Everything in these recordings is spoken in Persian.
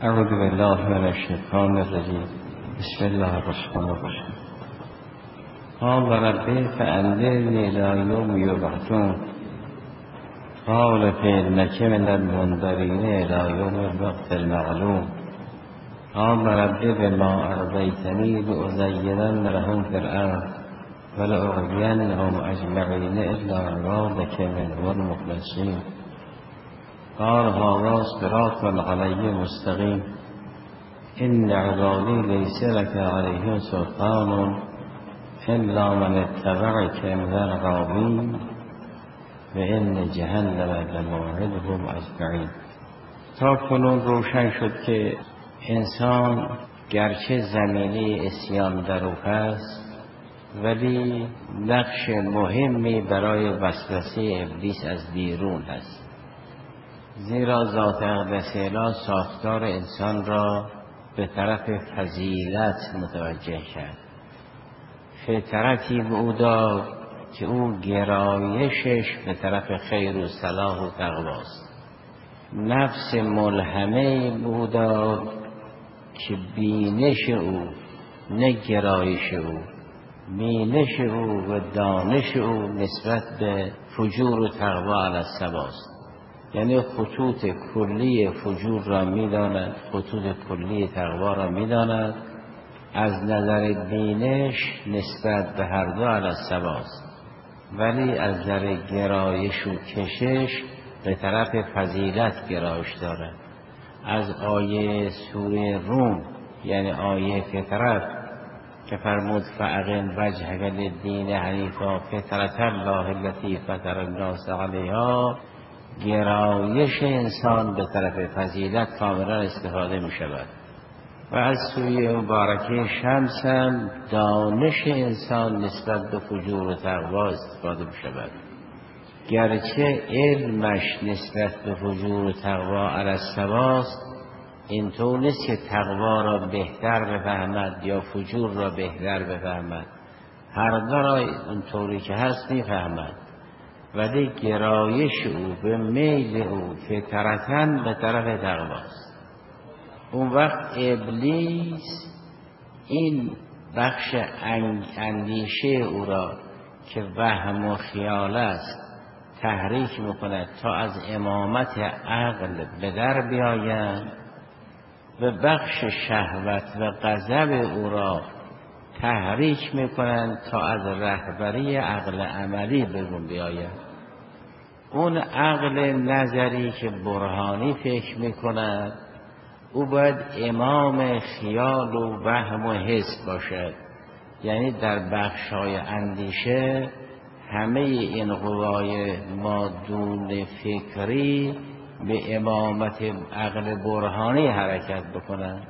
اعوذ بالله من الشیطان الرجیم. بسم الله الرحمن الرحیم. قال رب فأنذرني إلى يوم يبعثون قال فإنك من المنذرين إلى يوم الوقت المعلوم. قال رب بما أغويتني لأزينن لهم في الأرض ولأغوينهم أجمعين إلا عبادك منهم المخلصين. قال هذا صراط علي مستقيم إن عبادي ليس لك عليهم سلطان إلا من اتبعك من الغاوين وإن جهنم لموعدهم أجمعین. تا کنون روشن شد که انسان گرچه زمینه اسیان در او هست ولی نقش مهمی برای وسوسه ابلیس از بیرون هست، زیرا ذات اقدس الهی ساختار انسان را به طرف فضیلت متوجه کرد. فطرتی به او داد که او گرایشش به طرف خیر و صلاح و تقواست. نفس ملهمه به او داد که بینش او نه گرایش او، بینش او و دانش او نسبت به فجور و تقوا علی الصواب، یعنی خطوط کلی فجور را می‌داند، خطوط کلی تقوا را می‌داند، از نظر بینش نسبت به هر دو علی الصواب، ولی از نظر گرایش و کشش به طرف فضیلت گرایش دارد. از آیه سوره روم یعنی آیه فطرت که فرمود فاقم وجهک للدین حنیفا فطرة الله التي فطر الناس علیها، گرایش انسان به طرف فضیلت کاملا استفاده می شود. و از سوی مبارکه شمس هم دانش انسان نسبت به فجور و تقوا استفاده می شود. گرچه علمش نسبت به فجور و تقوا علی الصواب اینطور نیست که تقوا را بهتر بفهمد یا فجور را بهتر بفهمد، هر دو را اونطوری که هست می فهمد، ولی گرایش او به میل او فطرتاً به طرف تقواست. اون وقت ابلیس این بخش اندیشه او را که وهم و خیال است تحریک میکند تا از امامت عقل به در بیایند و بخش شهوت و غضب او را تحریک میکنند تا از رهبری عقل عملی بیرون بیاید. اون عقل نظری که برهانی فکر میکند او باید امام خیال و وهم و حس باشد، یعنی در بخش‌های اندیشه همه این قوای مادون فکری به امامت عقل برهانی حرکت بکنند.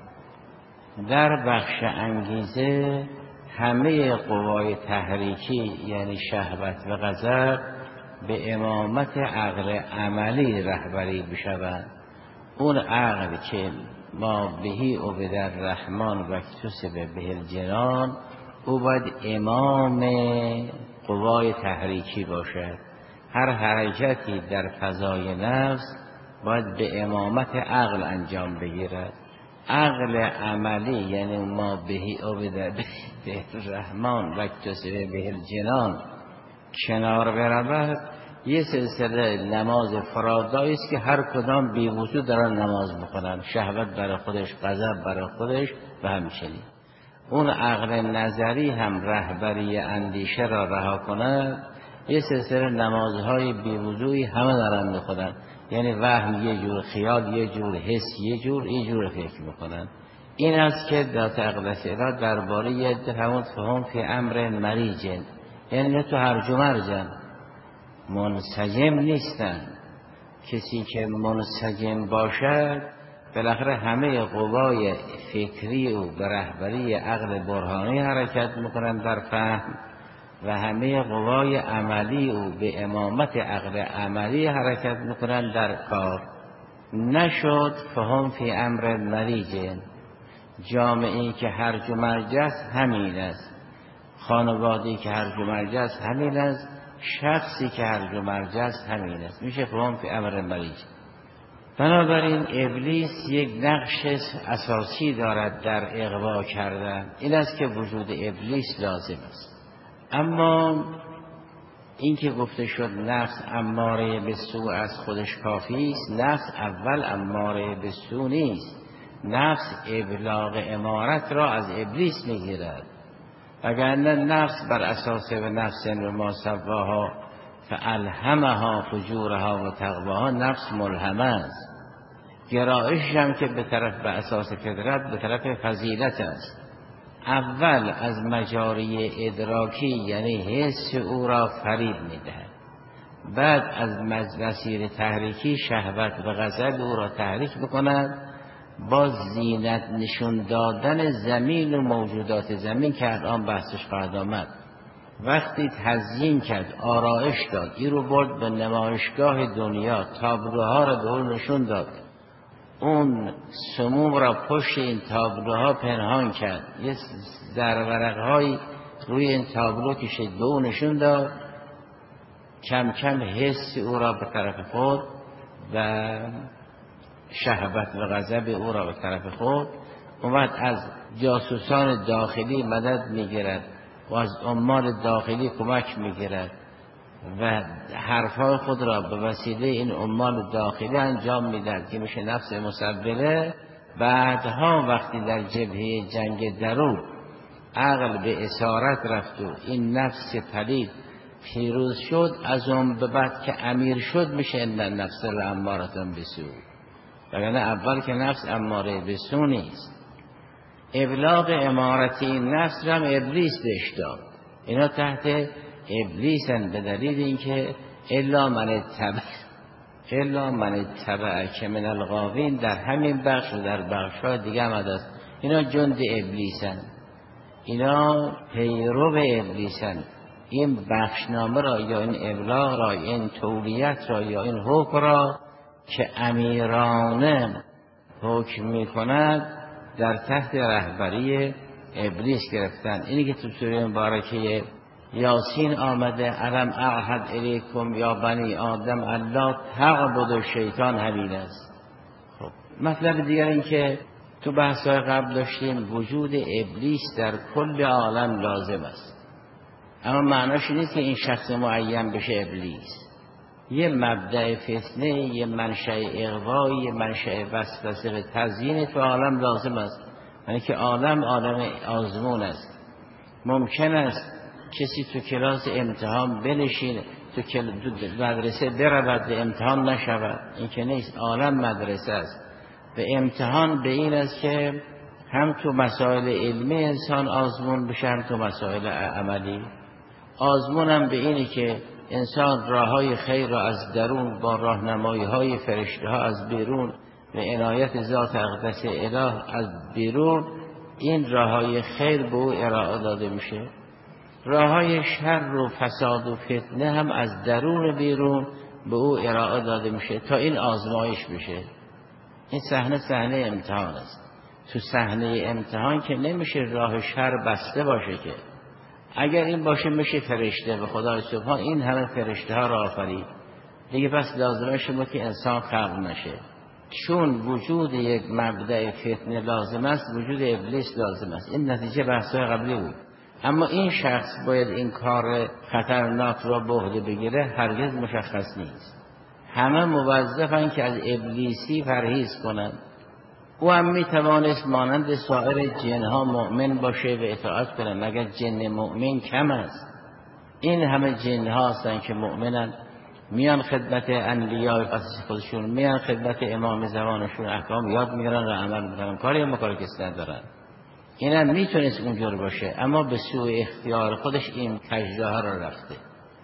در بخش انگیزه همه قوای تحریکی یعنی شهوت و غضب به امامت عقل عملی رهبری بشوند. اون عقل که ما بهی عبد الرحمن و اکتسب به الجنان او باید امام قوای تحریکی باشد. هر حرکتی در فضای نفس باید به امامت عقل انجام بگیرد. عقل عملی یعنی ما بهی عبد به الرحمن و اکتسب به الجنان کنار برود، یه سلسله نماز فرادایی است که هر کدام بی وضو دارن نماز میخونن، شهوت برای خودش، غضب برای خودش و همچنین. اون عقل نظری هم رهبری اندیشه را رها کند، یه سلسله نمازهای بی وضویی همه دارن میخونن، یعنی وهم یه جور، خیال یه جور، حس یه جور، این جور فکر میکنن. این است که ذات اقدس الهی درباره یه فرمود فهم فی امر مریج، یعنی تو هرج و مرجن، منسجم نیستن. کسی که منسجم باشد بالاخره همه قوای فکری او به رهبری عقل برهانی حرکت میکنن در فهم و همه قوای عملی او به امامت عقل عملی حرکت میکنن در کار. نشد فهم فی امر مریج، جامعه‌ای که هرج و مرج است همین است، خانواده‌ای که هرج و مرج است همین است، شخصی که هرج و مرج است همین است. میشه فهم فی امر مریج. بنابراین ابلیس یک نقش اساسی دارد در اغوا کردن. این است که وجود ابلیس لازم است. اما این که گفته شد نفس اماره به سو از خودش کافی است، نفس اول اماره به سو نیست. نفس ابلاغ امارت را از ابلیس میگیرد، وگرنه نفس بر اساس و نفس و ما سواها فالهمها فجورها و تقواها نفس ملهمه است. گرایش هم که به اساس فطرت به طرف فضیلت است. اول از مجاری ادراکی یعنی حس او را فریب میدهد، بعد از مسیر تحریکی شهوت و غضب او را تحریک بکند، با زینت نشون دادن زمین و موجودات زمین که الان بحثش خواهد آمد. وقتی تزیین کرد، آرایش داد، این رو برد به نمایشگاه دنیا، تابلوها را به اون نشون داد، اون سموم را پشت این تابلوها پنهان کرد، یه زرورق‌هایی روی این تابلو کشید به اون نشون داد، کم کم حس او را به طرف خود و شهوت و غضب او را به طرف خود، اومد از جاسوسان داخلی مدد میگیرد و از عمال داخلی کمک میگیرد و حرفهای خود را به وسیله این عمال داخلی انجام میدهد که میشه نفس مسبله. بعدها وقتی در جبهه جنگ درون عقل به اسارت رفت و این نفس پلید پیروز شد، از اون به بعد که امیر شد میشه ان النفس لاماره بالسوء، وگرنه اول که نفس اماره به سو نیست. ابلاغ امارتی این نفس را هم ابلیس بهش داد. اینا تحت ابلیسن به دلیل اینکه الا من اتبع که من الغاوین در همین بخش و در بخش‌های دیگه هم هست. اینا جند ابلیسن، اینا پیرو ابلیسن. این بخشنامه را یا این ابلاغ را، این تولیت را یا این حکم را که امیرانه حکم می کند در تحت رهبری ابلیس گرفتن. اینی که تو سوره مبارکه یاسین آمده الم اعهد الیکم یا بنی آدم الا تعبدوا الشیطان همین است. خب مطلب دیگر این که تو بحث‌های قبل داشتیم وجود ابلیس در کل عالم لازم است، اما معناش نیست که این شخص معین بشه ابلیس. یه مبدأ فتنه، یه منشأ اغوا، یه منشأ وسوسه و تزیین تو عالم لازم است. یعنی که عالم آزمون است. ممکن است کسی تو کلاس امتحان بنشینه، تو مدرسه برود و امتحان نشود، این که نیست. عالم مدرسه است و امتحان به این است که هم تو مسائل علمی انسان آزمون بشه، هم تو مسائل عملی. آزمون هم به اینی که انسان راههای خیر را از درون با راهنمایی‌های فرشته‌ها از بیرون و عنایت ذات اقدس اله از بیرون، این راههای خیر به او ارائه داده میشه. راههای شر و فساد و فتنه هم از درون بیرون به او ارائه داده میشه تا این آزمایش بشه. این صحنه امتحان است. تو صحنه امتحان که نمیشه راه شر بسته باشه، که اگر این باشه میشه فرشته و خدای سبحان این همه فرشته ها را آفرید دیگه، پس لازمه شما که انسان خلق نشه. چون وجود یک مبدأ فتنه لازم است، وجود ابلیس لازم است. این نتیجه بحث‌های قبلی بود. اما این شخص باید این کار خطرناک را به عهده بگیره هرگز مشخص نیست. همه موظفن که از ابلیسی پرهیز کنند. او هم میتوانست مانند سایر جنها مؤمن باشه و اطاعت کنه، مگر جن مؤمن کم است؟ این همه جنها هستن که مؤمنن، میان خدمت انبیاء قصص خودشون، میان خدمت امام زمانشون، احکام یاد میگیرن و عمل میکنن، کاری مکار کسی ندارن. اینم میتونست اونجور باشه، اما به سوء اختیار خودش این کجدها را رفته.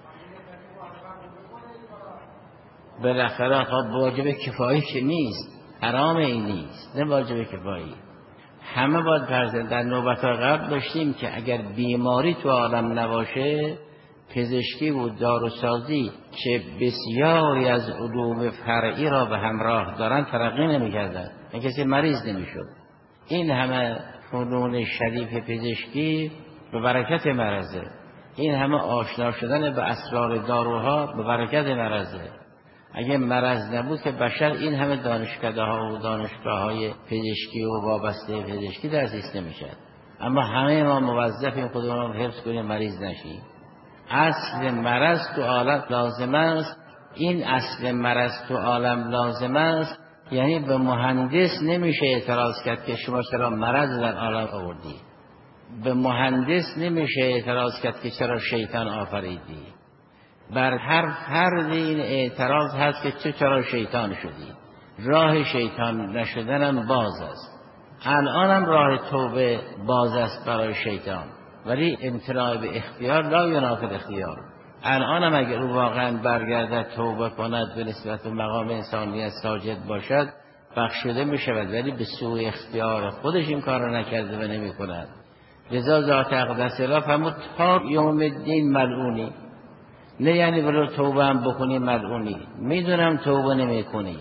بالاخره خب واجب کفایی که نیست، حرام این نیست، نه واجب کفایی. همه باید پرزن. در نوبت‌های قبل داشتیم که اگر بیماری تو عالم نباشه، پزشکی و داروسازی که بسیاری از علوم فرعی را به همراه دارن ترقی نمی‌کردن، کسی مریض نمی‌شد. این همه فنون شریف پزشکی به برکت مرضه، این همه آشنا شدن به اسرار داروها به برکت مرضه. اگه مرض نبود که بشر این همه دانشکده ها و دانشگاه های پزشکی و وابسته پزشکی تأسیس نمیشد. اما همه ما موظفیم خودمون رو حفظ کنیم مریض نشیم. اصل مرض تو عالم لازم است. این اصل مرض تو عالم لازم است یعنی به مهندس نمیشه اعتراض کرد که شما چرا مرض در عالم آوردی. به مهندس نمیشه اعتراض کرد که چرا شیطان آفریدی. بر هر فرد این اعتراض هست که چرا شیطان شدی. راه شیطان نشدنم باز است. الانم راه توبه باز است برای شیطان، ولی امتناع به اختیار لا ینافی الاختیار. الانم اگر او واقعا برگردد توبه کند به نسبت مقام انسانیت ساجد باشد بخشیده می شود، ولی به سوی اختیار خودش این کار را نکرده و نمی کند. لذا ذات اقدس را فرمود تا یوم الدین ملعونی. نه یعنی برو توبه هم بکنی ملعونی. میدونم توبه نمی کنی.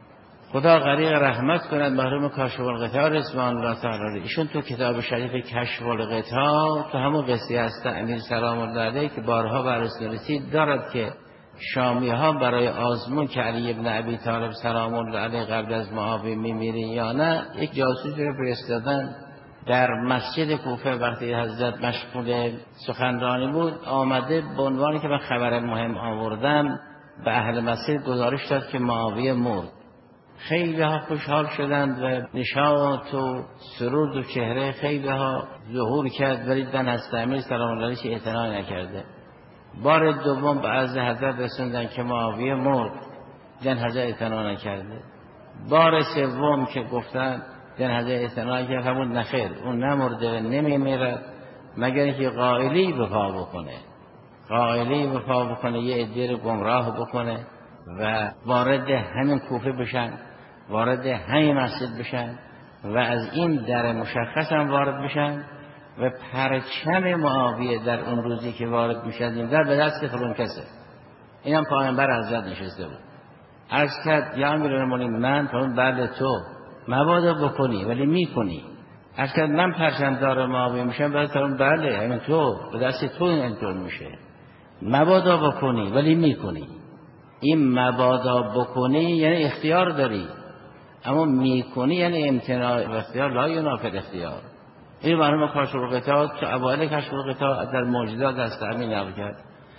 خدا غریق رحمت کند محروم کاشف الغطا رضوان الله تعالی. ایشون تو کتاب شریف کشف الغطا تو همون قصه هست امیر سلام الله علیه که بارها بررسی رسید دارد که شامی ها برای آزمون که علی ابن ابی طالب سلام الله علیه قبل از معاویه میمیره یا نه یک جاسوس رو فرستادن در مسجد کوفه. وقتی حضرت مشغول سخنرانی بود آمده به عنوانی که من خبر مهم آوردم به اهل مسجد گزارش داد که معاویه مرد. خیلی ها خوشحال شدند و نشاط و سرود و چهره خیلی ها ظهور کرد، ولی دن از امیر سلام الله علیه اعتنا نکرده. بار دوم به عرض حضرت رسوندن که معاویه مرد، دن حضرت اعتنا نکرده. بار سوم که گفتن دن حضرت اعتنا نکرده، فرمود نخیر اون نمرده و نمیمیرد مگر اینکه قائلی به پا بکنه. قائلی به پا بکنه، یه عده رو گمراه بکنه و وارد همین کوفه بشن، وارد همین مسجد بشن و از این در مشخص هم وارد بشن و پرچم معاویه در اون روزی که وارد میشن این در به دست فلان کسه. این هم پیامبر حضرت نشسته بود. عرض کرد یا امیرالمومنین من فرمود بله تو مبادا بکنی ولی میکنی. عرض کرد من پرچمدار معاویه میشم بعد فرمود بله همین تو به دست تو این اینطور میشه. مبادا بکنی ولی میکنی. این مبادا بکنی یعنی اختیار داری، اما میکنی یعنی امتناع و اختیار لا ینافی الاختیار. این مرحوم کاشف الغطا تو اوایل کشف الغطا در معجزات دست امیر نقل کرد.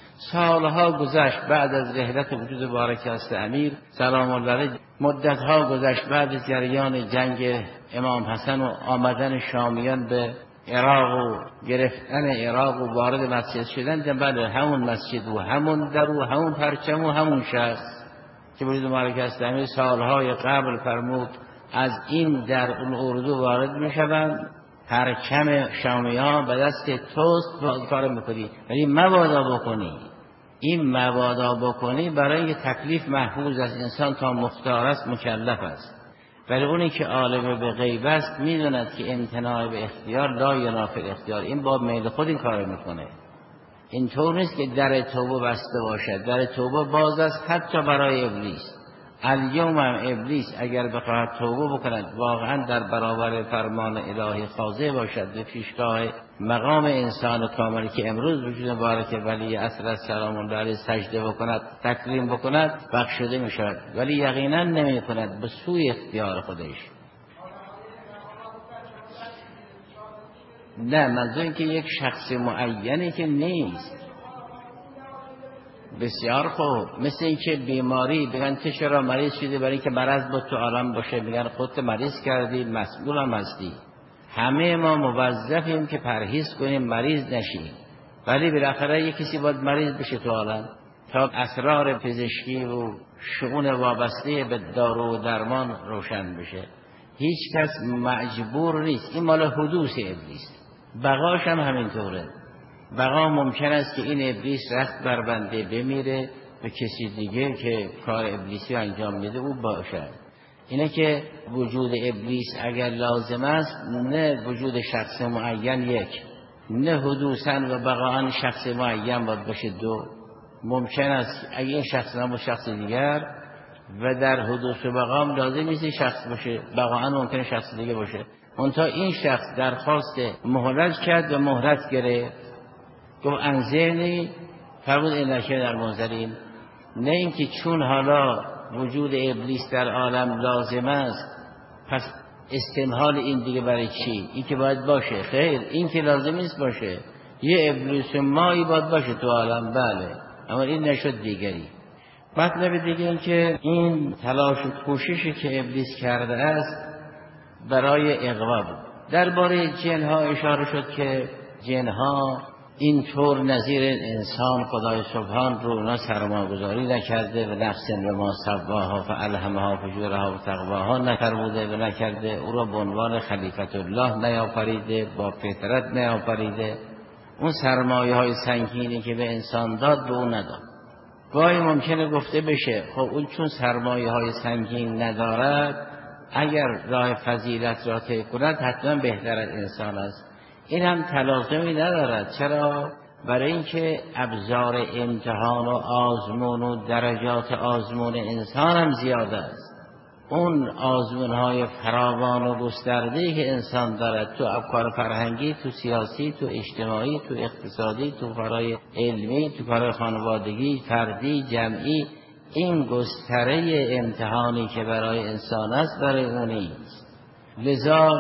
سالها گذشت بعد از رحلت وجود مبارک است امیر سلام الله علیه، مدتها گذشت بعد از جریان جنگ امام حسن و آمدن شامیان به عراق و گرفتن عراق و وارد مسجد شدن. بله همون مسجد و همون در و همون پرچم و همون شخص که وجود مبارک است امیر سالهای قبل فرمود از این در اون اردو وارد میشوند، پرچم شامیان به دست توست و کار میکنی ولی مبادا بکنی. این مبادا بکنی برای اینکه تکلیف محفوظ از انسان تا مختار است مکلف است، ولی اونی که عالم به غیب است میدوند که امتناع به اختیار لا ینافی الاختیار. این با میل خود این کار میکنه. این طور نیست که در توبه بسته باشد، در توبه باز است حتی برای ابلیس. الیوم هم ابلیس اگر بخواهد توبه بکند واقعا در برابر فرمان الهی خاضع باشد به پیشگاه مقام انسان کاملی که امروز وجود مبارک ولی عصر سلام الله علیه سجده بکند تکریم بکند بخشیده می شود، ولی یقینا نمی کند به سوی اختیار خودش. نه منظور این که یک شخص معینی که نیست. بسیار خوب، مثل این که بیماری بگن تو چرا مریض شدی، برای اینکه مرض با تو عالم باشه میگن خودت مریض کردی مسئول هم هستی. همه ما موظفیم که پرهیز کنیم مریض نشیم، ولی بالاخره یک کسی باید مریض بشه تو عالم تا اسرار پزشکی و شؤون وابسته به دارو و درمان روشن بشه. هیچ کس مجبور نیست. این مال حدوث ابلیس، بقاش هم همینطوره. بقا ممکن است که این ابلیس رخت بر بنده بمیره و کسی دیگه که کار ابلیسی انجام میده او باشد. اینه که وجود ابلیس اگر لازم است نه وجود شخص معین یک، نه حدوثاً و بقاً شخص معین باید باشه دو. ممکن است اگر این شخص نبود شخص دیگر و در حدوث و بقام لازم نیست شخص باشه، بقاً ممکن شخص دیگه باشه. منتها این شخص درخواست مهلت کرد و مهلت گرفت، گفت انظرنی، فرمود این نشه در منظرین نه اینکه چون حالا وجود ابلیس در عالم لازم است پس استمهال این دیگه برای چی؟ این که باید باشه. خیر، این که لازم نیست باشه. یه ابلیس مایی باید باشه تو عالم، بله، اما این نشد دیگری. مطلب دیگه این که این تلاش و کوششی که ابلیس کرده است برای اغوا بود. درباره جنها اشاره شد که جنها اینطور نظیر انسان خدای سبحان رو اونا سرمایه‌گذاری نکرده و نفس و ما سواها فالهمها فجورها و تقواها نفرموده و نکرده، او را به عنوان خلیفت الله نیافریده، با فطرت نیافریده. اون سرمایه های سنگینی که به انسان داد به اون نداد. گاهی ممکنه گفته بشه خب اون چون سرمایه های سنگین ندارد اگر راه فضیلت را طی کند حتما بهتر از انسان است. این هم تلازمی ندارد. چرا؟ برای اینکه ابزار امتحان و آزمون و درجات آزمون انسان هم زیاده است. اون آزمون‌های فراوان و گسترده‌ای که انسان دارد تو افکار فرهنگی، تو سیاسی، تو اجتماعی، تو اقتصادی، تو کارهای علمی، تو کارهای خانوادگی، فردی، جمعی، این گستره امتحانی که برای انسان است برای اون نیست. لذا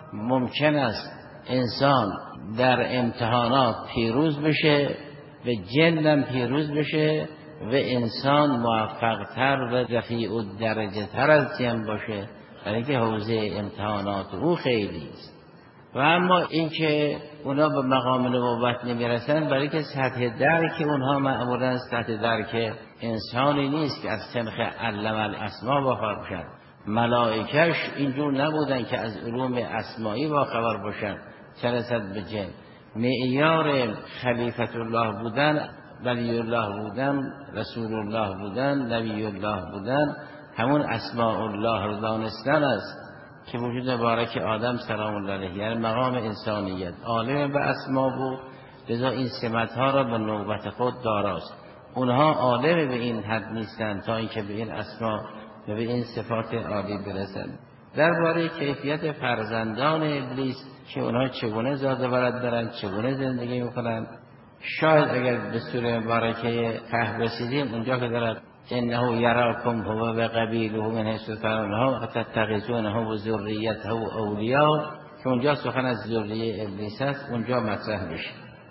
ممکن است انسان در امتحانات پیروز بشه و جنم پیروز بشه و انسان موفق‌تر و رفیع الدرجه تر از جن باشه، برای اینکه حوزه امتحانات او خیلی است. و اما اینکه اونا به مقام نبوت نمیرسن برای که سطح درک اونها معمولا سطح درک انسانی نیست که از سنخ علم الاسما باخبر باشن. ملائکش اینجور نبودن که از علوم اسمایی باخبر باشن، چه رسد به جن. معیار خلیفت الله بودن، ولی الله بودن، رسول الله بودن، نبی الله بودن، همون اسماء الله رو دانستن است که وجود مبارک آدم سلام الله علیه، یعنی مقام انسانیت، عالم به اسما بود. لذا این سمت ها را به نوبت خود داراست. اونها عالم به این حد نیستن تا اینکه به این اسما و به این صفات عالی برسند. درباره کیفیت فرزندان ابلیس که اونها چگونه زاده ولد دارن، چگونه زندگی میکنن، شاید اگر به سوره مبارکه کهف رسیدیم اونجا که دارد انه یراکم هو و قبیله من حیث ترونهم فتتخذونه و ذریته اولیاء، که اونجا سخن از ذریه ابلیس است، اونجا مطرح میشه.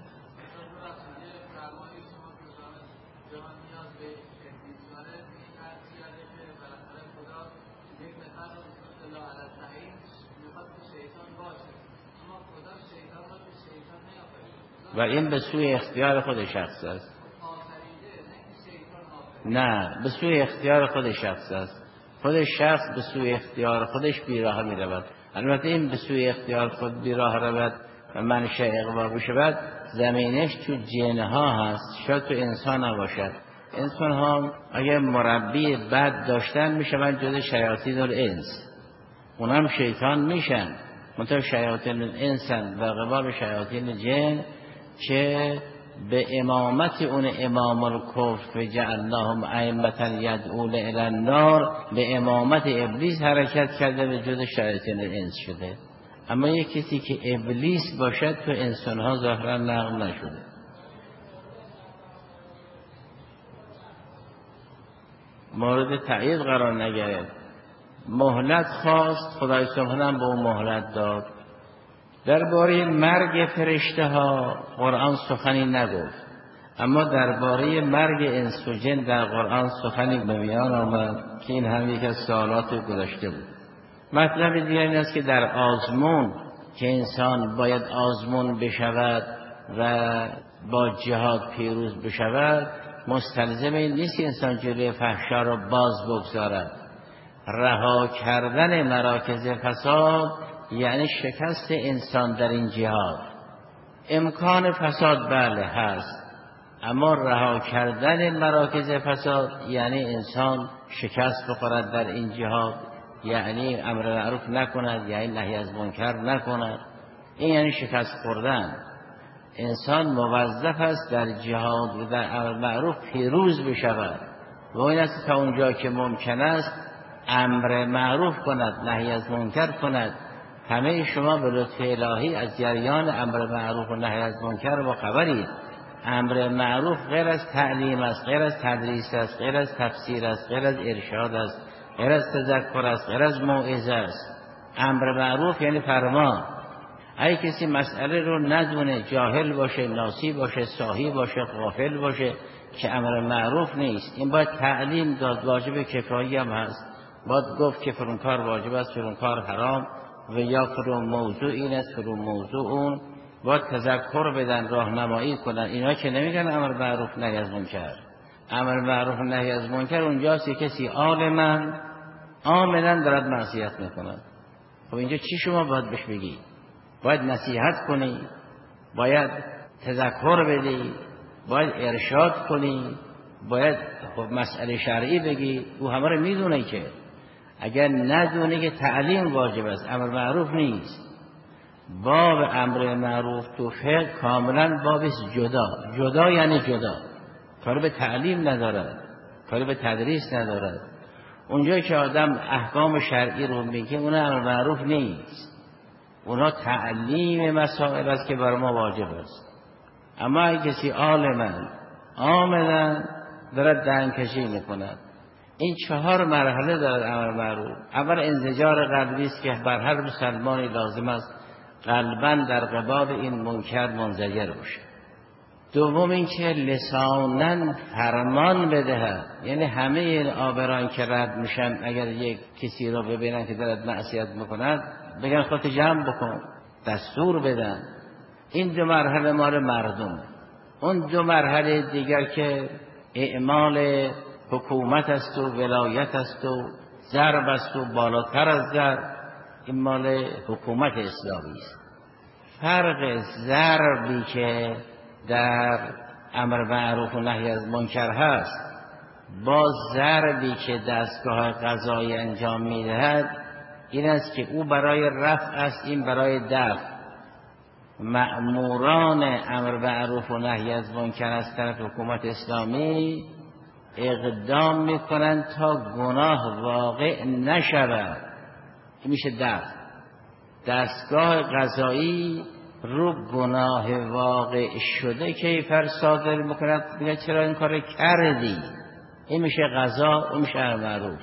و این به سوی اختیار خود شخص است. نه، به سوی اختیار خود شخص است. خود شخص به سوی اختیار خودش بیراه می رود. البته این به سوی اختیار خود بیراه رود و منشأ اغوا بشود زمینش تو جنها هست، شاید تو انسان نباشد. انسان ها اگر مربی بد داشتن می شوند جز شیاطین الانس، اونم شیطان میشن، منتها شیاطین الانسن و قبال شیاطین جن که به امامت اون امام الکفر جعلناهم ائمة یدعون الی النار، به امامت ابلیس حرکت کرده و جز شیاطین الانس شده. اما یک کسی که ابلیس باشد تو انسانها ظاهرا نقل نشده. مورد تایید قرار نگرفت. مهلت خواست، خدای سبحانه به اون مهلت داد. درباره مرگ فرشته ها قرآن سخنی نگفت، اما درباره مرگ انس و جن در قرآن سخنی به میان آمد که این هم یک از سوالات گذشته بود. مطلب دیگر این است که در آزمون که انسان باید آزمون بشود و با جهاد پیروز بشود، مستلزم این نیست که انسان جلوی فحشا را باز بگذارد. رها کردن مراکز فساد یعنی شکست انسان در این جهاد. امکان فساد بله هست، اما رها کردن مراکز فساد یعنی انسان شکست بخورد در این جهاد، یعنی امر معروف نکند، یعنی نهی از منکر نکند. این یعنی شکست خوردن. انسان موظف است در جهاد و در امر معروف پیروز بشود و این است تا اونجا که ممکن است امر معروف کند، نهی از منکر کند. همه شما به لطف الهی از جریان امر معروف و نهی از منکر با خبرید. امر معروف غیر از تعلیم است، غیر از تدریس است، غیر از تفسیر است، غیر از ارشاد است، غیر از تذکر است، غیر از موعظه است. امر معروف یعنی فرمان. اگه کسی مسئله رو ندونه، جاهل باشه، ناسی باشه، ساهی باشه، غافل باشه، که امر معروف نیست، این باید تعلیم داد. واجب کفایی هم هست، باید گفت که فلان کار واجب است، فلان کار حرام، و یا فلان موضوع این است، فلان موضوع اون. باید تذکر بدن، راهنمایی کنن. اینا که نمیگن امر معروف نهی از منکر. امر معروف نهی از منکر اونجاست که کسی عاملا دارد معصیت میکنه. خب اینجا چی شما باید بهش بگی؟ باید نصیحت کنی، باید تذکر بدی، باید ارشاد کنی، باید مسئله شرعی بگی. او همه رو میدونه که اگر ندونه که تعلیم واجب است، امر معروف نیست. باب امر معروف تو فقه کاملا بابش جدا یعنی جدا، کاری به تعلیم ندارد، کاری به تدریس ندارد. اونجایی که آدم احکام شرعی رو میگه اون امر معروف نیست، اونا تعلیم مسائل است که بر ما واجب است. اما اگه کسی عاملا دارد دهنکشی میکند، این 4 مرحله دارد امر معروف. اول انزجار قلبی است که بر هر مسلمانی لازم است قلباً در قبال این منکر منزجر باشه. دوم این که لساناً فرمان بدهد، یعنی همه این عابران که رد میشن اگر یک کسی را ببینن که دارد معصیت میکند بگن خودت جمع بکن، دستور بدن. این 2 مرحله مال مردم. اون 2 مرحله دیگر که اعمال حکومت است و ولایت است و ضرب است و بالاتر از ضرب، این مال حکومت اسلامی است. فرق ضربی که در امر معروف و نهی از منکر هست با ضربی که دستگاه قضایی انجام میدهد این است که او برای رفع است، این برای دفع. مأموران امر معروف و نهی از منکر از طرف حکومت اسلامی اقدام میکنند تا گناه واقع نشود، این میشه دفع. دستگاه قضایی رو گناه واقع شده کیفر صادر میکند، میگه چرا این کار کردی، این میشه قضا، اون میشه امر معروف.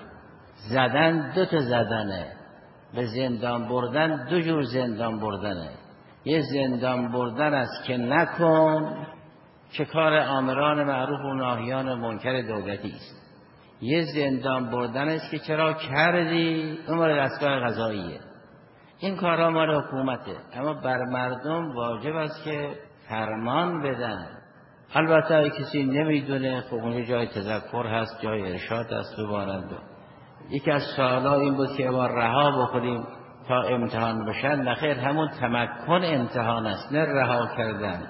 زدن 2 تا زدنه، به زندان بردن 2 جور زندان بردنه. یه زندان بردن است که نکن، که کار آمران معروف و ناهیان منکر دولتی است. یه زندان بردن است که چرا کردی، اون مال دستگاه قضاییه. این کارها مال حکومته، اما بر مردم واجب است که فرمان بدن. البته اگه کسی نمیدونه، خب اونجا جای تذکر هست، جای ارشاد هست. ببارند یکی از سوالا این بود که ما رها بکنیم تا امتحان بشن. نخیر، همون تمکن امتحان است، نه رها کردن.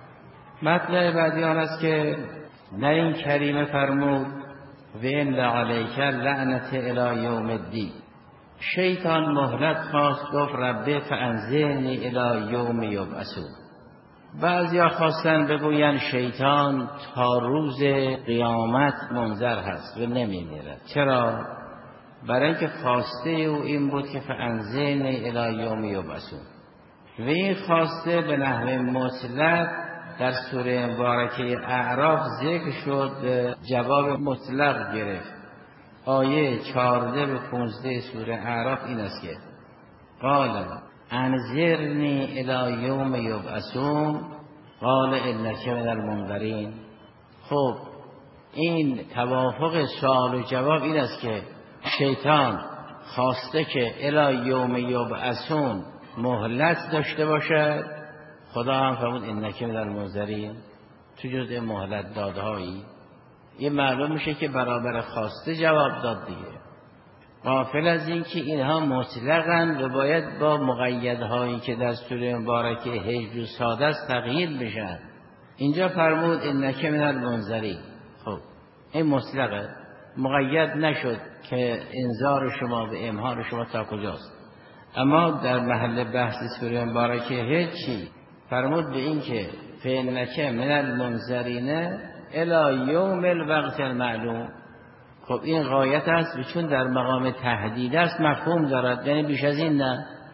مطلب بعدی آن است که نه این کریمه فرمود و ان علیک لعنت الی یوم الدین. شیطان مهلت خواست، گفت ربه فانظرنی الی یوم یبعثون. بعضیا خواستن بگوین شیطان تا روز قیامت منظر هست و نمیمیرد. چرا؟ برای اینکه خواسته او این بود که فانظرنی الی یوم یبعثون، و این خواسته به نحو مطلق در سوره مبارکه اعراف ذکر شد، جواب مطلق گرفت. آیه 14 به 15 سوره اعراف این است که قال انذرنی الی یوم یبعثون قال انک من المنذرین. خب این توافق سوال و جواب این است که شیطان خواسته که الی یوم یبعثون مهلت داشته باشد، خدا هم فرمود انک من المنذرین، تو جزء مهلت دادهایی. یه معلوم میشه که برابر خواسته جواب داد دیگه. غافل از این که اینها مطلقاً و باید با مقیدهایی که در سوره مبارکه هجر و ساده است تقیید بشن. اینجا فرمود انک من المنذرین. خب این مطلقه، مقید نشد که انذار شما و امهار شما تا کجاست. اما در محل بحث سوره مبارکه هجر چی فرمود؟ به این که فانک من المنذرین الی یوم الوقت المعلوم. خب این غایت است، چون در مقام تهدید است مفهوم دارد، یعنی بیش از این نه.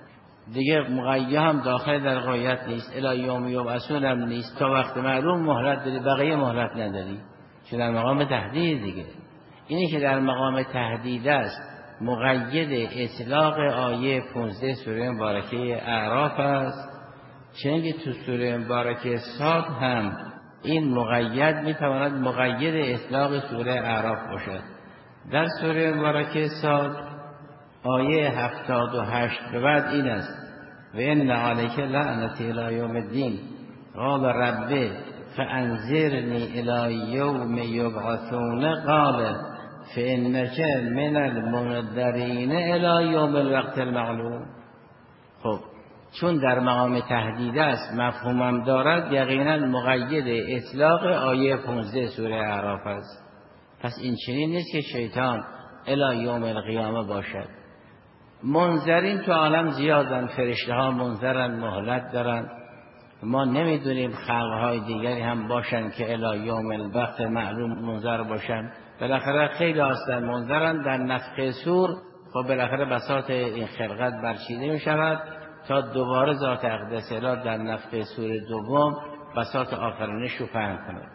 دیگه مقیه هم داخل در غایت نیست، الی یوم یبعثون هم نیست، تا وقت معلوم مهلت داری، بقیه مهلت نداری، چون در مقام تهدید دیگه. اینی که در مقام تهدید است مقید اطلاق آیه 15 سوره مبارکه اعراف است، چنانکه تو سوره مبارکه صاد هم این مقید میتواند مقید اطلاق سوره اعراف باشد. در سوره مبارکه صاد آیه 78 به بعد این است: و ان علیک لعنتی الی یوم الدین قال رب فانذرنی الی یوم یبعثون قال فانک من المنذرین الی یوم الوقت المعلوم. خب چون در مقام تهدید است مفهومم دارد، یقینا مقید اطلاق آیه 15 سوره اعراف است. پس این چنین نیست که شیطان الی یوم القیامه باشد. منذرین تو عالم زیادن، فرشته ها منذرن، مهلت دارن. ما نمیدونیم خلقهای دیگری هم باشن که الی یوم الوقت معلوم منذر باشن. بالاخره خیلی هستن منذرن. در نفخ صور خب بالاخره بساط این خلقت برچیده می شود تا دوباره ذات اقدس اله در نفخ صور دوم بساط آخرینش رو فهم کنه.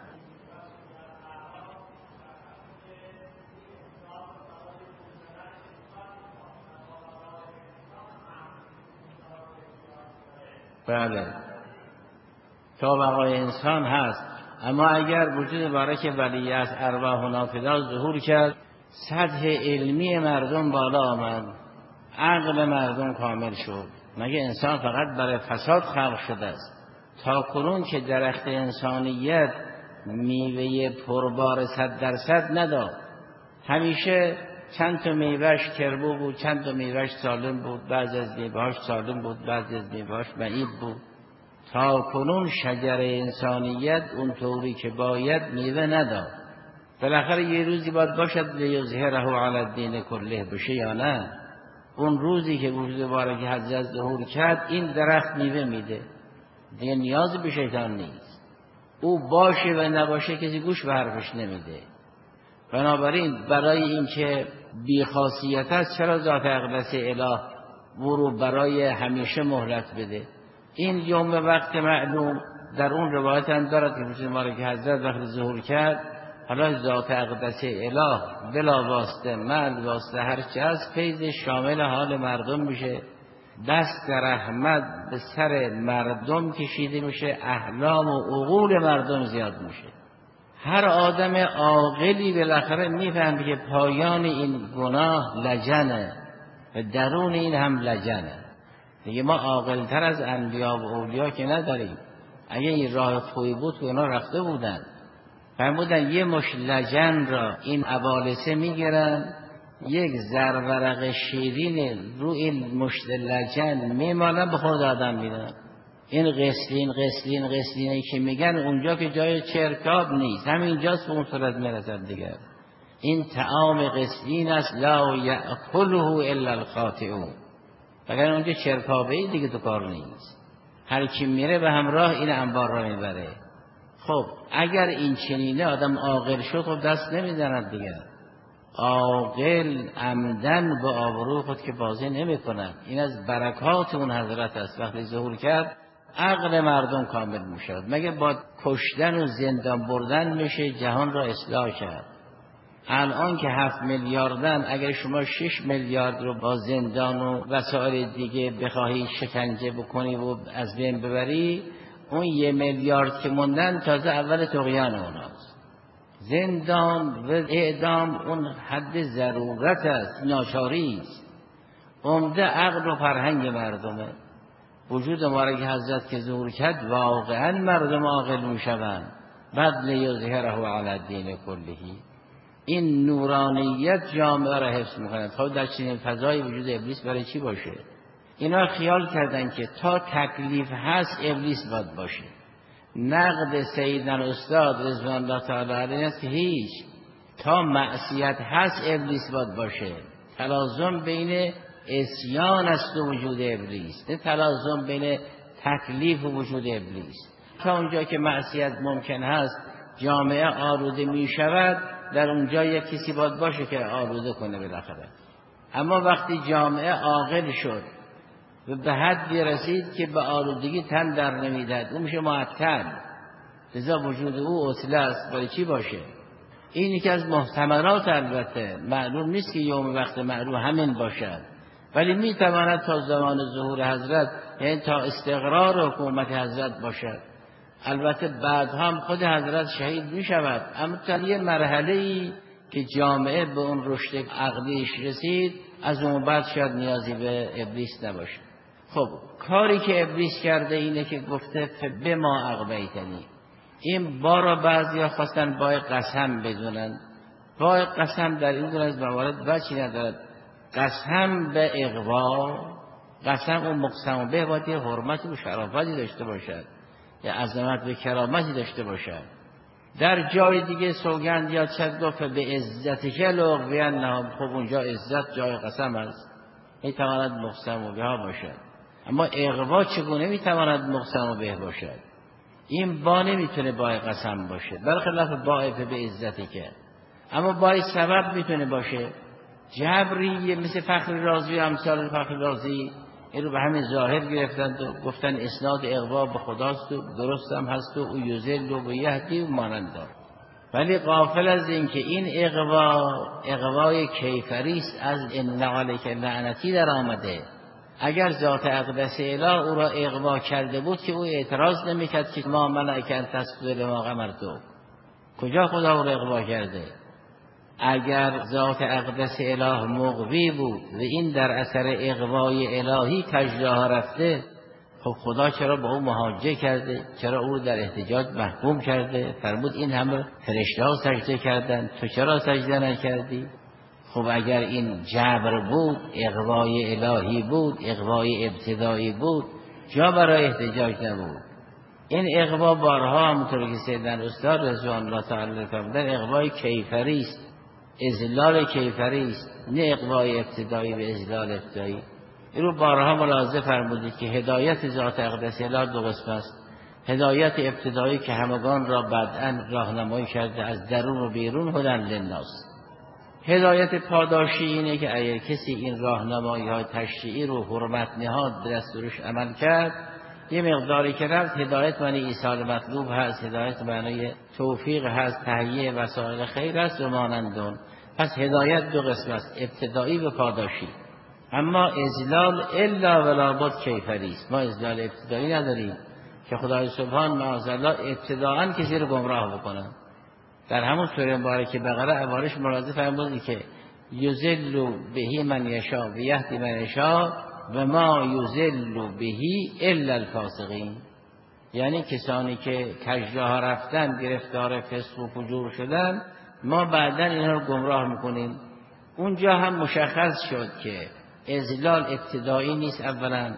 بله تا بقای انسان هست، اما اگر وجود بارک ولی از ارواح و نافذات ظهور کرد، سطح علمی مردم بالا آمد، عقل مردم کامل شد. مگه انسان فقط برای فساد خلق شده است؟ تا کنون که درخت انسانیت میوه پربار 100% نداد. همیشه چند تا میوهش کربو بود، چند تا میوهش سالم بود، بعضی از میوهاش سالم بود، بعضی از میوهاش معیب بود. تا کنون شجر انسانیت اون طوری که باید میوه نداد. بالاخره یه روزی باید باشد لیظهره علی الدین کله بشه یا نه؟ اون روزی که وجود بارک حضرت ظهور کرد این درخت میوه میده، دیگه نیازی به شیطان نیست. او باشه و نباشه کسی گوش به حرفش نمیده. بنابراین برای اینکه بی‌خاصیت است چرا ذات اقدس اله او برای همیشه مهلت بده؟ این یوم وقت معلوم در اون روایت هم دارد که وجود بارک حضرت وقتی ظهور کرد، حالا ذات اقدس اله بلا واسطه مل واسطه هرچی هست فیض شامل حال مردم میشه، دست رحمت به سر مردم کشیده میشه، احلام و عقول مردم زیاد میشه. هر آدم عاقلی بالاخره میفهمه که پایان این گناه لجنه و درون این هم لجنه. دیگه ما عاقل‌تر از انبیا و اولیا که نداریم. اگه این راه خوبی بود تو اینا رفته بودن، فرمودن یه مش لجن را این ابالسه میگیرن، یک زرورق شیرین رو این مشت لجن میمالن به خود آدم میدن. این غسلینی که میگن اونجا که جای چرکاب نیست، همینجاست به اون صورت میرسد دیگر. این طعام غسلین است لا یأکله الا الخاطئون. اگر اونجا چرکابه ای دیگه تو کار نیست، هر کی میره به همراه این انبار را میبره. خب اگر این چنینه آدم عاقل شد خب دست نمیزند دیگر. عاقل عمدن با آبرو خود که بازی نمی کند. این از برکات اون حضرت است. وقتی ظهور کرد عقل مردم کامل می شود. مگه با کشتن و زندان بردن میشه جهان را اصلاح کرد؟ الان که 7 میلیاردن، اگر شما 6 میلیارد رو با زندان و وسایل دیگه بخواهی شکنجه بکنی و از بین ببری، اون 1 میلیارد که موندن تازه اول طغیان اوناست. زندان و اعدام اون حد ضرورت است، ناچاری است. عمده عقل و فرهنگ مردمه. وجود مبارک حضرت که ظهور کرد واقعا مردم عاقل میشوند. بعد لیظهره علی الدین کله. این نورانیت جامعه را حفظ میکند. خب در چنین فضای وجود ابلیس برای چی باشه؟ اینا خیال کردن که تا تکلیف هست ابلیس باید باشه. نقد سیدنا استاد رضوان الله تعالی علیه است که هیچ، تا معصیت هست ابلیس باید باشه. تلازم بین عصیان است و وجود ابلیس، نه تلازم بین تکلیف و وجود ابلیس. تا اونجا که معصیت ممکن هست جامعه آلوده می شود، در اونجا یک کسی باید باشه که آلوده کنه بالاخره. اما وقتی جامعه عاقل شد، و به حدی رسید که به آلودگی تن در نمیدهد، اون میشه معطل. لذا وجود او عطله است. برای چی باشه؟ این یکی از محتملات، البته معلوم نیست که یوم وقت معلوم همین باشد، ولی میتواند تا زمان ظهور حضرت، یعنی تا استقرار حکومت حضرت باشد. البته بعد هم خود حضرت شهید میشود، اما تا یه مرحله‌ای که جامعه به اون رشد عقلیش رسید، از اون بعد شاید نیازی به ابلیس نباشه. خب کاری که ابلیس کرده اینه که گفته فبما اغویتنی. این با را بعضیا خواستن بای قسم بدونن. بای قسم در این دور از موارد وجهی ندارد. قسم به اغوا، قسم اون مقسم به باید یه حرمتی و شرافتی داشته باشد، یا عظمت و کرامتی داشته باشد. در جای دیگه سوگند یاد شد گفت به عزتک لأغوینهم. خب اونجا عزت جای قسم است، میتواند مقسم به باشد، اما اغوا چگونه میتواند مقسم به باشد؟ این با نمیتونه بای قسم باشه، برخلاف بای به عزتک. اما بای سبب میتونه باشه. جبری مثل فخر رازی و امثال فخر رازی این رو به همین ظاهر گرفتند و گفتن اسناد اغوا به خداست و درست هم هست و او یذل و یهدی و مانند دار. ولی غافل از این که این اغوای کیفری است، از ان علیک لعنتی در آمده. اگر ذات اقدس اله او را اغوا کرده بود که او اعتراض نمیکرد که ما منعک ان تسجد لما امرتک. کجا خدا او را اغوا کرده؟ اگر ذات اقدس اله مغوی بود و این در اثر اغوای الهی کجراه رفته، خب خدا چرا با او محاجه کرده؟ چرا او در احتجاج محکوم کرده؟ فرمود این همه فرشته ها سجده کردند، تو چرا سجده نکردی؟ خب اگر این جبر بود، اغوای الهی بود، اغوای ابتدایی بود، جا برای احتجاج نبود. این اغوا بارها همونطور که سیدنا استاد رضوان الله تعالی فرمودن اغوای کیفری است، اذلال کیفری است، نه اغوای ابتدایی به اذلال ابتدایی. این رو بارها ملاحظه فرمودید که هدایت ذات اقدس اله دو قسم است. هدایت ابتدایی که همگان را بعداً راهنمایی کرده از درون و بیرون هدی للناس. هدایت پاداشی اینه که اگر کسی این راهنمایی های تشریعی رو حرمت نهاد، به دستورش عمل کرد، یه مقداری که رفت، هدایت معنی ایصال مطلوب هست، هدایت معنی توفیق هست، تهیه وسایل خیر هست و مانندون. پس هدایت دو قسم است، ابتدایی و پاداشی. اما اذلال الا ولا بد کیفری است. ما اذلال ابتدایی نداریم که خدای سبحان معاذالله ابتداءً کسی رو گمراه بکنه. در همون سوره مبارکه بقره اولش ملاحظه فرمودید که یذل به من یشاء و یهدی من یشاء و ما یذل به الا الفاسقین. یعنی کسانی که کجراه رفتن، گرفتار فسق و فجور شدن، ما بعداً اینها رو گمراه میکنیم. اونجا هم مشخص شد که اذلال ابتدایی نیست، اولا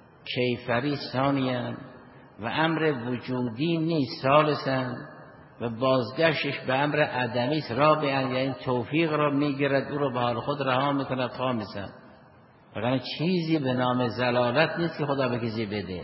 کیفری ثانیاً، و امر وجودی نیست ثالثاً، و بازگشتش به امر عدمی است رابعاً، یعنی توفیق را میگیرد، او را به حال خود رها میکند خامساً. وگرنه چیزی به نام ضلالت نیست که خدا به کسی بده.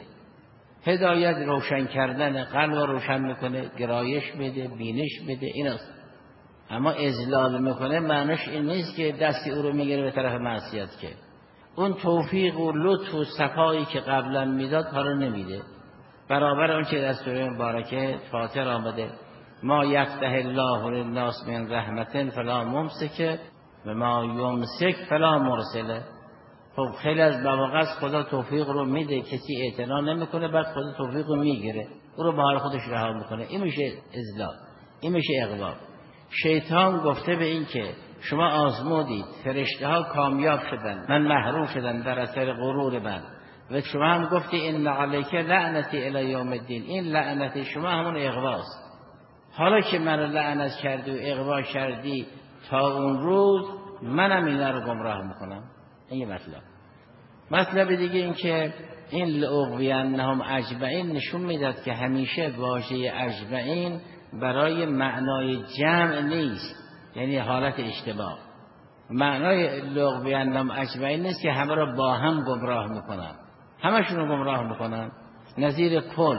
هدایت روشن کردن قلب رو روشن میکنه، گرایش میده، بینش میده، این است. اما اذلال میکنه معنیش این نیست که دستی او رو میگیره به طرف معصیت، که اون توفیق و لطف و صفایی که قبلا میداد حالا نمیده. برابر اون که در سوره مبارکه فاتر آمده ما یفتح الله للناس من رحمت فلا ممسک و ما یمسک فلا مرسله. خب خیلی از مواقع خدا توفیق رو میده، کسی اعتنا نمیکنه، بعد خدا توفیق رو میگیره، او رو به حال خودش رها میکنه. این میشه اذلال، این میشه اغوا. شیطان گفته به این که شما آزمودید، فرشته ها کامیاب شدن، من محروم شدم در اثر غرور من، و شما هم گفتی ان علیک لعنتی الی یوم الدین. این لعنت شما همون اغواست. حالا که من لعنت کردی و اغوا کردی تا اون روز، منم اینا رو گمراه میکنم. این یه مطلب دیگه این که این لأغوینهم اجمعین نشون میداد که همیشه واژه اجمعین برای معنای جمع نیست، یعنی حالت اشتباه. معنای لأغوینهم اجمعین نیست که همه را با هم گمراه میکنن، همشون رو گمراه میکنن. نظیر کل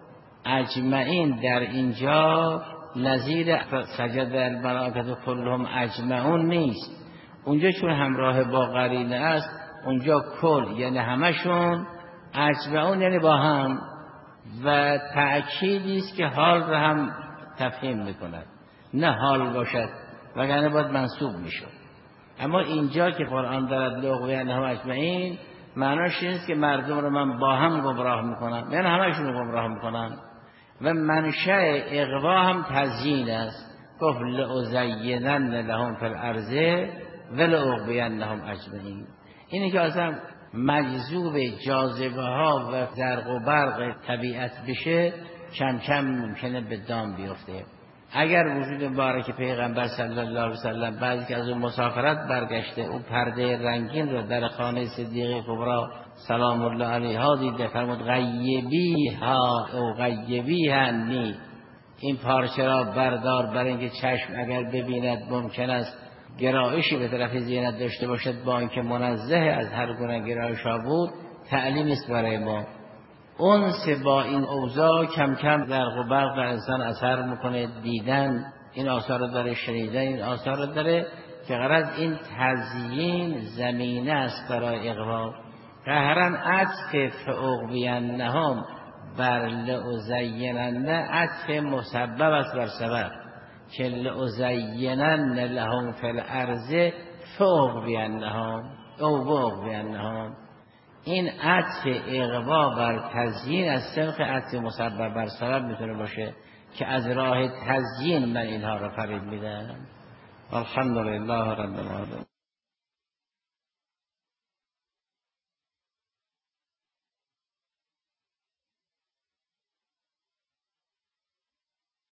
اجمعین در اینجا نظیر سجد الملائکه کلهم اجمعون نیست. اونجا چون همراه با قرینه است، اونجا کل یعنی همشون، اجمعون یعنی با هم، و تأکیدی است که حال را هم تفهیم میکند، نه حال باشد وگرنه باید منصوب میشد. اما اینجا که قرآن دارد لأغوینهم اجمعین، معناش این است که مردم رو من با هم گمراه میکنم، یعنی همشون رو گمراه میکنم. و منشأ اغوا هم تزیین است، گفت لأزینن لهم فی الارض و لأغوینهم اجمعین. اینی که اصلا مجذوب جاذبه ها و زرق و برق طبیعت بشه، کم کم ممکنه به دام بیفته. اگر وجود مبارک پیغمبر صلی الله علیه وسلم بعضی که از اون مسافرت برگشته، اون پرده رنگین رو در خانه صدیقه کبری سلام الله علیها دیده، فرمود غیبی ها او غیبی هنی، این پارچه را بردار برای اینکه چشم اگر ببیند ممکن است گرایشی به طرف زینت داشته باشد، با اینکه منزه از هر گونه گرایش ها بود. تعلیم است برای ما. اونس با این اوضاع کم کم زرق و برق در انسان اثر میکنه. دیدن این آثار داره، شنیدن این آثار داره، که غرض این تزیین زمینه است برای اغوا. قهرن عطف فاغوینهم بر لأزینن عطف مسبب است بر سبب، که لأزینن لهم فی الارض فاغوینهم او باغوینهم. این عطف اغوا بر تزیین از سنخ عطف مسبب بر سبب میتونه باشه، که از راه تزیین من اینها را فریب میدم. الحمدلله رب العالمین.